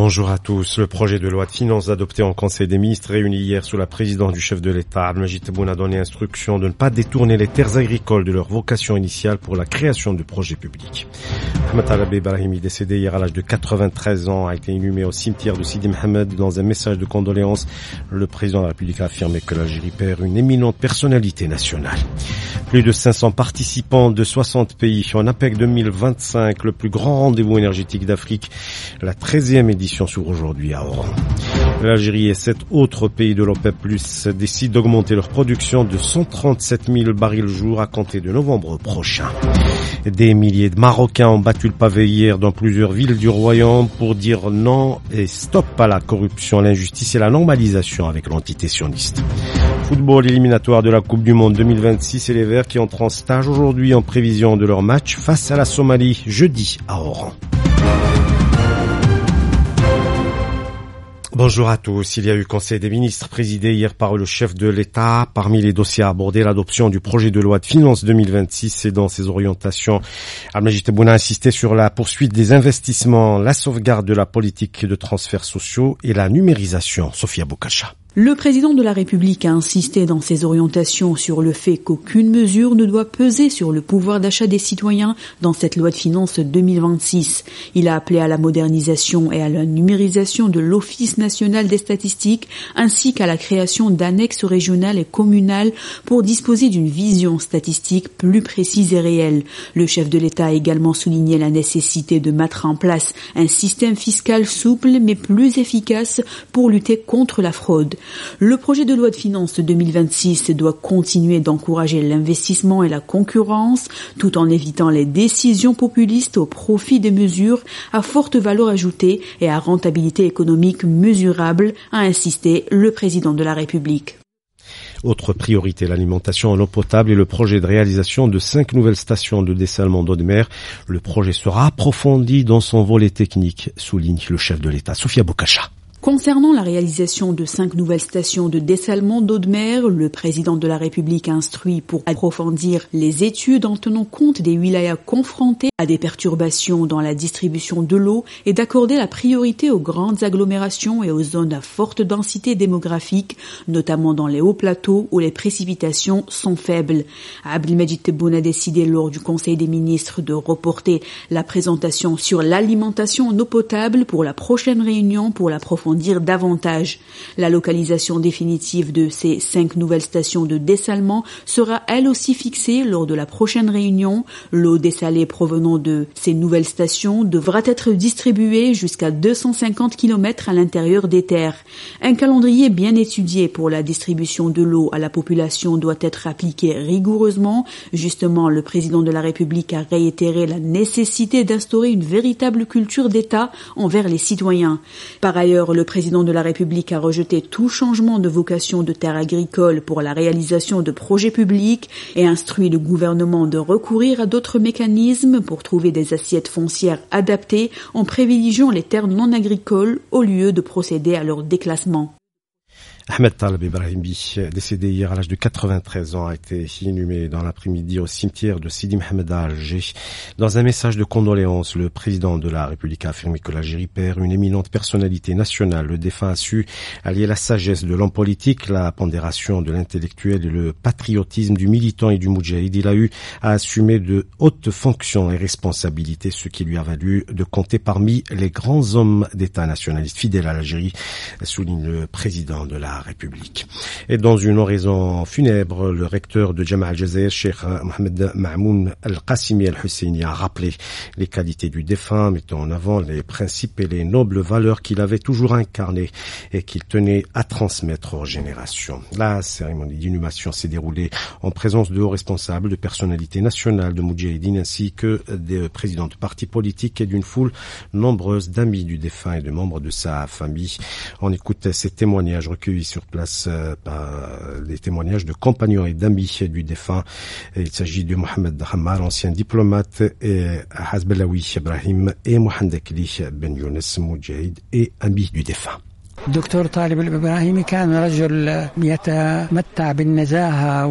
Bonjour à tous. Le projet de loi de finances adopté en Conseil des ministres réuni hier sous la présidence du chef de l'État, Abdelmajid Tebboune, a donné instruction de ne pas détourner les terres agricoles de leur vocation initiale pour la création de projets publics. Ahmed Talab Ibrahimi, décédé hier à l'âge de 93 ans, a été inhumé au cimetière de Sidi Mohamed. Dans un message de condoléances, le président de la République a affirmé que l'Algérie perd une éminente personnalité nationale. Plus de 500 participants de 60 pays en APEC 2025, le plus grand rendez-vous énergétique d'Afrique. La 13e édition s'ouvre aujourd'hui à Oran. L'Algérie et 7 autres pays de l'OPEP+ décident d'augmenter leur production de 137 000 barils jour à compter de novembre prochain. Des milliers de Marocains ont battu le pavé hier dans plusieurs villes du Royaume pour dire non et stop à la corruption, l'injustice et la normalisation avec l'entité sioniste. Football éliminatoire de la Coupe du Monde 2026 et les Verts qui entrent en stage aujourd'hui en prévision de leur match face à la Somalie jeudi à Oran. Bonjour à tous. Il y a eu Conseil des ministres présidé hier par le chef de l'État. Parmi les dossiers abordés, l'adoption du projet de loi de finances 2026 et dans ses orientations, Abdelmajid Tebboune a insisté sur la poursuite des investissements, la sauvegarde de la politique de transferts sociaux et la numérisation. Sophia Boukacha. Le président de la République a insisté dans ses orientations sur le fait qu'aucune mesure ne doit peser sur le pouvoir d'achat des citoyens dans cette loi de finances 2026. Il a appelé à la modernisation et à la numérisation de l'Office national des statistiques ainsi qu'à la création d'annexes régionales et communales pour disposer d'une vision statistique plus précise et réelle. Le chef de l'État a également souligné la nécessité de mettre en place un système fiscal souple mais plus efficace pour lutter contre la fraude. Le projet de loi de finances 2026 doit continuer d'encourager l'investissement et la concurrence, tout en évitant les décisions populistes au profit des mesures à forte valeur ajoutée et à rentabilité économique mesurable, a insisté le président de la République. Autre priorité, l'alimentation en eau potable et le projet de réalisation de 5 nouvelles stations de dessalement d'eau de mer. Le projet sera approfondi dans son volet technique, souligne le chef de l'État, Sophia Boukacha. Concernant la réalisation de 5 nouvelles stations de dessalement d'eau de mer, le président de la République a instruit pour approfondir les études en tenant compte des wilayas confrontés à des perturbations dans la distribution de l'eau et d'accorder la priorité aux grandes agglomérations et aux zones à forte densité démographique, notamment dans les hauts plateaux où les précipitations sont faibles. Abdelmajid Tebboune a décidé lors du Conseil des ministres de reporter la présentation sur l'alimentation en eau potable pour la prochaine réunion pour l'approfondir davantage. La localisation définitive de ces 5 nouvelles stations de dessalement sera elle aussi fixée lors de la prochaine réunion. L'eau dessalée provenant de ces nouvelles stations devra être distribuée jusqu'à 250 km à l'intérieur des terres. Un calendrier bien étudié pour la distribution de l'eau à la population doit être appliqué rigoureusement. Justement, le président de la République a réitéré la nécessité d'instaurer une véritable culture d'État envers les citoyens. Par ailleurs, le président de la République a rejeté tout changement de vocation de terres agricoles pour la réalisation de projets publics et instruit le gouvernement de recourir à d'autres mécanismes pour trouver des assiettes foncières adaptées en privilégiant les terres non agricoles au lieu de procéder à leur déclassement. Ahmed Talab Ibrahimi, décédé hier à l'âge de 93 ans, a été inhumé dans l'après-midi au cimetière de Sidi Mohamed à Alger. Dans un message de condoléances, le président de la République a affirmé que l'Algérie perd une éminente personnalité nationale. Le défunt a su allier la sagesse de l'homme politique, la pondération de l'intellectuel et le patriotisme du militant et du moudjahid. Il a eu à assumer de hautes fonctions et responsabilités, ce qui lui a valu de compter parmi les grands hommes d'État nationalistes fidèles à l'Algérie, souligne le président de la République. Et dans une oraison funèbre, le recteur de Jama al-Jazair, Cheikh Mohamed Mamoun al-Qassimi al-Husseini, a rappelé les qualités du défunt, mettant en avant les principes et les nobles valeurs qu'il avait toujours incarnées et qu'il tenait à transmettre aux générations. La cérémonie d'inhumation s'est déroulée en présence de hauts responsables, de personnalités nationales, de moudjahidines, ainsi que des présidents de partis politiques et d'une foule nombreuse d'amis du défunt et de membres de sa famille. On écoute ces témoignages recueillis sur place par des témoignages de compagnons et d'amis du défunt. Il s'agit de Mohamed Hammar, ancien diplomate, et Hasbelawi Ibrahim et Mohamed Akli Ben Younes, moudjahid et ami du défunt. دكتور طالب الإبراهيمي كان رجل يتمتع بالنزاهة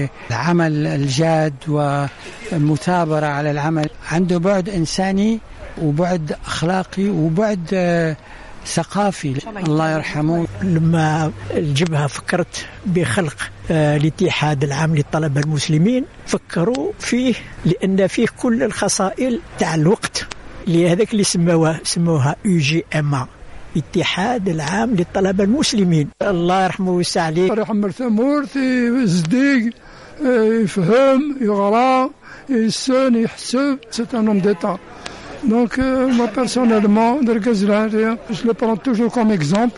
وبالعمل الجاد ومثابرة على العمل. عنده بعد إنساني وبعد أخلاقي وبعد ثقافي. الله يرحمه لما الجبهة فكرت بخلق الاتحاد العام للطلبة المسلمين فكروا فيه لأن فيه كل الخصائل تاع الوقت لهذاك اللي سموها UGMA اتحاد العام للطلبة المسلمين. الله يرحمه ويسع عليه. يحمل ثمور صديق يفهم يقرا يسن يحسب c'est un homme d'état. Donc moi personnellement je le prends toujours comme exemple.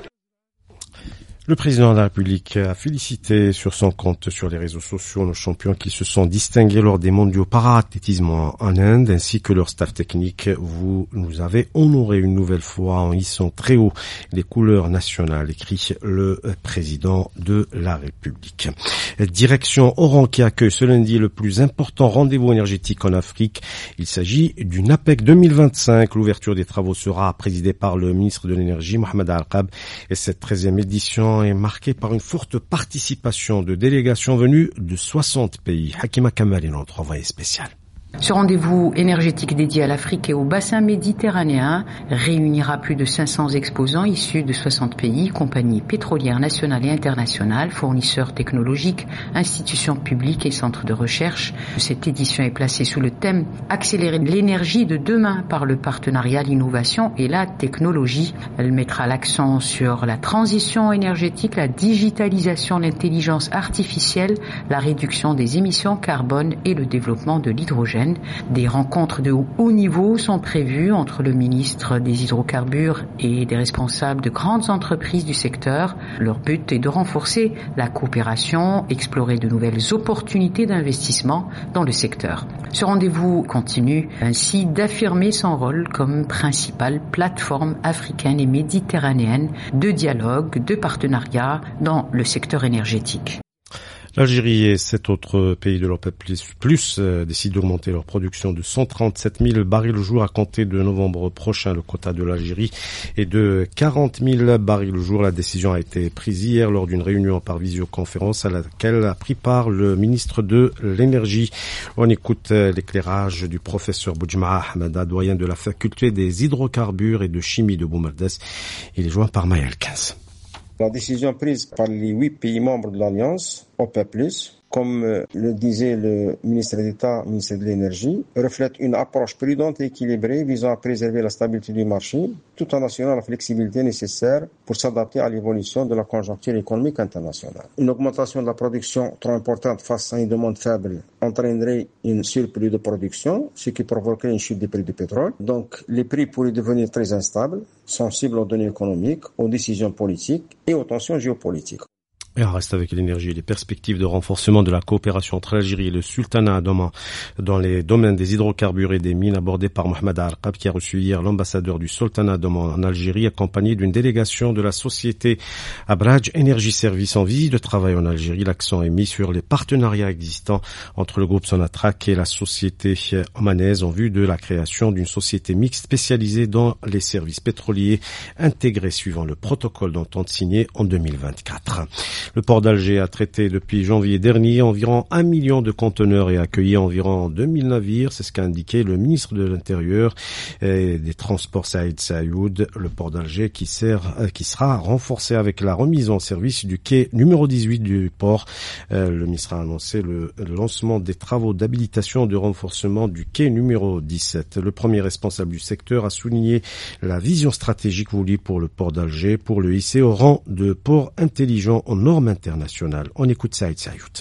Le président de la République a félicité sur son compte sur les réseaux sociaux nos champions qui se sont distingués lors des mondiaux para-athlétisme en Inde ainsi que leur staff technique. Vous nous avez honoré une nouvelle fois en hissant très haut les couleurs nationales, écrit le président de la République. Direction Oran qui accueille ce lundi le plus important rendez-vous énergétique en Afrique. Il s'agit du NAPEC 2025. L'ouverture des travaux sera présidée par le ministre de l'Énergie, Mohamed Al-Arqab, et cette 13e édition est marquée par une forte participation de délégations venues de 60 pays. Hakima Kamal est notre envoyé spécial. Ce rendez-vous énergétique dédié à l'Afrique et au bassin méditerranéen réunira plus de 500 exposants issus de 60 pays, compagnies pétrolières nationales et internationales, fournisseurs technologiques, institutions publiques et centres de recherche. Cette édition est placée sous le thème « Accélérer l'énergie de demain par le partenariat, l'innovation et la technologie ». Elle mettra l'accent sur la transition énergétique, la digitalisation, l'intelligence artificielle, la réduction des émissions carbone et le développement de l'hydrogène. Des rencontres de haut niveau sont prévues entre le ministre des hydrocarbures et des responsables de grandes entreprises du secteur. Leur but est de renforcer la coopération, explorer de nouvelles opportunités d'investissement dans le secteur. Ce rendez-vous continue ainsi d'affirmer son rôle comme principale plateforme africaine et méditerranéenne de dialogue, de partenariat dans le secteur énergétique. L'Algérie et 7 autres pays de l'OPEP+ décident d'augmenter leur production de 137 000 barils au jour à compter de novembre prochain. Le quota de l'Algérie est de 40 000 barils au jour. La décision a été prise hier lors d'une réunion par visioconférence à laquelle a pris part le ministre de l'Énergie. On écoute l'éclairage du professeur Boudjma Ahmada, doyen de la faculté des hydrocarbures et de chimie de Boumerdès. Il est joint par Maël 15. La décision prise par les 8 pays membres de l'Alliance, OPEP+, comme le disait le ministre d'État, ministre de l'Énergie, reflète une approche prudente et équilibrée visant à préserver la stabilité du marché, tout en assurant la flexibilité nécessaire pour s'adapter à l'évolution de la conjoncture économique internationale. Une augmentation de la production trop importante face à une demande faible entraînerait une surplus de production, ce qui provoquerait une chute des prix du pétrole. Donc, les prix pourraient devenir très instables, sensibles aux données économiques, aux décisions politiques et aux tensions géopolitiques. Et on reste avec l'énergie et les perspectives de renforcement de la coopération entre l'Algérie et le Sultanat d'Oman dans les domaines des hydrocarbures et des mines abordés par Mohamed Al-Arqab qui a reçu hier l'ambassadeur du Sultanat d'Oman en Algérie accompagné d'une délégation de la société Abraj Energy Service en visite de travail en Algérie. L'accent est mis sur les partenariats existants entre le groupe Sonatrach et la société omanaise en vue de la création d'une société mixte spécialisée dans les services pétroliers intégrés suivant le protocole d'entente signé en 2024. Le port d'Alger a traité depuis janvier dernier environ 1 million de conteneurs et accueilli environ 2000 navires. C'est ce qu'a indiqué le ministre de l'Intérieur et des Transports Saïd Saïoud. Le port d'Alger qui sera renforcé avec la remise en service du quai numéro 18 du port. Le ministre a annoncé le lancement des travaux d'habilitation de renforcement du quai numéro 17. Le premier responsable du secteur a souligné la vision stratégique voulue pour le port d'Alger pour le hisser au rang de port intelligent aux normes internationales. On écoute Saïd Sayout.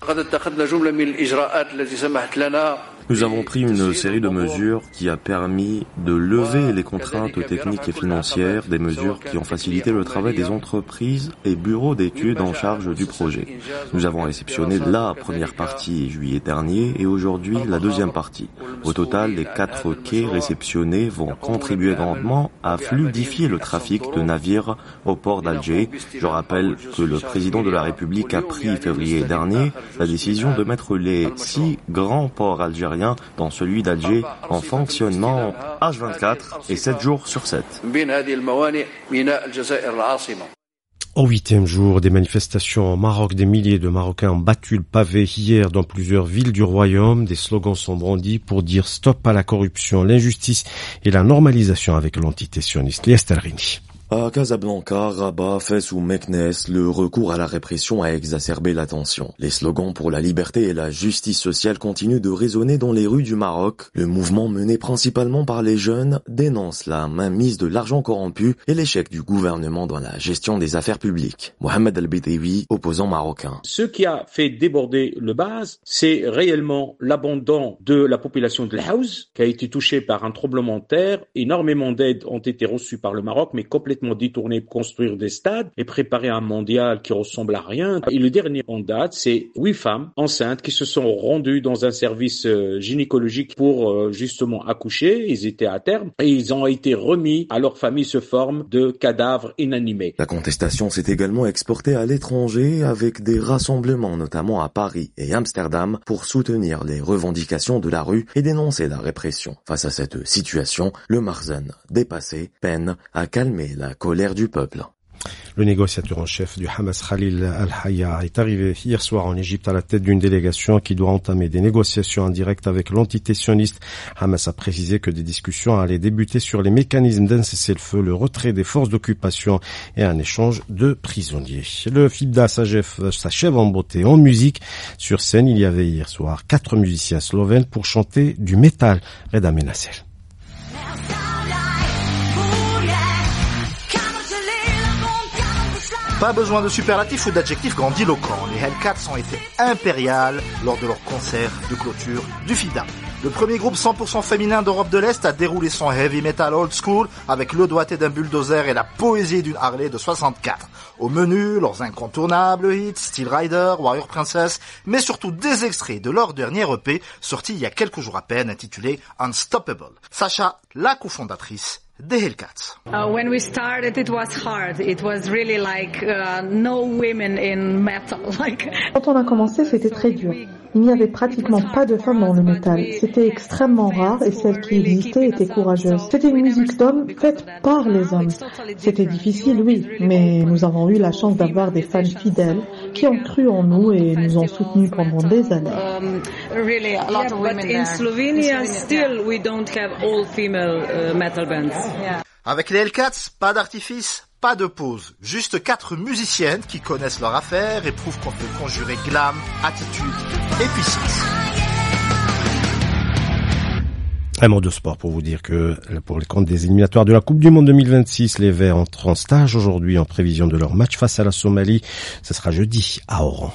Nous avons pris une série de mesures qui a permis de lever les contraintes techniques et financières, des mesures qui ont facilité le travail des entreprises et bureaux d'études en charge du projet. Nous avons réceptionné la première partie juillet dernier et aujourd'hui la deuxième partie. Au total, les 4 quais réceptionnés vont contribuer grandement à fluidifier le trafic de navires au port d'Alger. Je rappelle que le président de la République a pris février dernier la décision de mettre les 6 grands ports algériens dans celui d'Alger en fonctionnement H24 et 7 jours sur 7. Au 8e jour des manifestations au Maroc, des milliers de Marocains ont battu le pavé hier dans plusieurs villes du royaume. Des slogans sont brandis pour dire stop à la corruption, l'injustice et la normalisation avec l'entité sioniste. Lies Telrini. À Casablanca, Rabat, Fès ou Meknès, le recours à la répression a exacerbé la tension. Les slogans pour la liberté et la justice sociale continuent de résonner dans les rues du Maroc. Le mouvement mené principalement par les jeunes dénonce la mainmise de l'argent corrompu et l'échec du gouvernement dans la gestion des affaires publiques. Mohamed Al-Bidéwi, opposant marocain. Ce qui a fait déborder le base, c'est réellement l'abandon de la population de l'Haouz, qui a été touchée par un tremblement de terre. Énormément d'aides ont été reçues par le Maroc, mais complètement détourné pour construire des stades et préparer un mondial qui ressemble à rien. Et le dernier en date, c'est 8 femmes enceintes qui se sont rendues dans un service gynécologique pour justement accoucher. Ils étaient à terme et ils ont été remis à leur famille sous forme de cadavres inanimés. La contestation s'est également exportée à l'étranger avec des rassemblements notamment à Paris et Amsterdam pour soutenir les revendications de la rue et dénoncer la répression. Face à cette situation, le Marzen, dépassé, peine à calmer la colère du peuple. Le négociateur en chef du Hamas, Khalil Al-Hayya, est arrivé hier soir en Égypte à la tête d'une délégation qui doit entamer des négociations en direct avec l'entité sioniste. Hamas a précisé que des discussions allaient débuter sur les mécanismes d'un cessez-le-feu, le retrait des forces d'occupation et un échange de prisonniers. Le FIBDA s'achève en beauté en musique. Sur scène, il y avait hier soir 4 musiciens slovènes pour chanter du métal. Reda Menassel. Pas besoin de superlatifs ou d'adjectifs grandiloquents. Les Hellcats ont été impériales lors de leur concert de clôture du FIBDA. Le premier groupe 100% féminin d'Europe de l'Est a déroulé son heavy metal old school avec le doigté d'un bulldozer et la poésie d'une Harley de 64. Au menu, leurs incontournables hits, Steel Rider, Warrior Princess, mais surtout des extraits de leur dernier EP sorti il y a quelques jours à peine intitulé Unstoppable. Sacha, la cofondatrice des Hellcats. When we started, it was hard. It was really like no women in metal. Quand on a commencé, c'était très dur. Il n'y avait pratiquement pas de femmes dans le métal. C'était extrêmement rare et celles qui existaient étaient courageuses. C'était une musique d'hommes faite par les hommes. C'était difficile, oui, mais nous avons eu la chance d'avoir des fans fidèles qui ont cru en nous et nous ont soutenus pendant des années. Really a lot of women there. In Slovenia, still we don't have all female metal bands. Avec les Hellcats, pas d'artifice, pas de pause. Juste 4 musiciennes qui connaissent leur affaire et prouvent qu'on peut conjurer glam, attitude et puissance. Un mot de sport pour vous dire que pour les comptes des éliminatoires de la Coupe du Monde 2026, les Verts entrent en stage aujourd'hui en prévision de leur match face à la Somalie. Ce sera jeudi à Oran.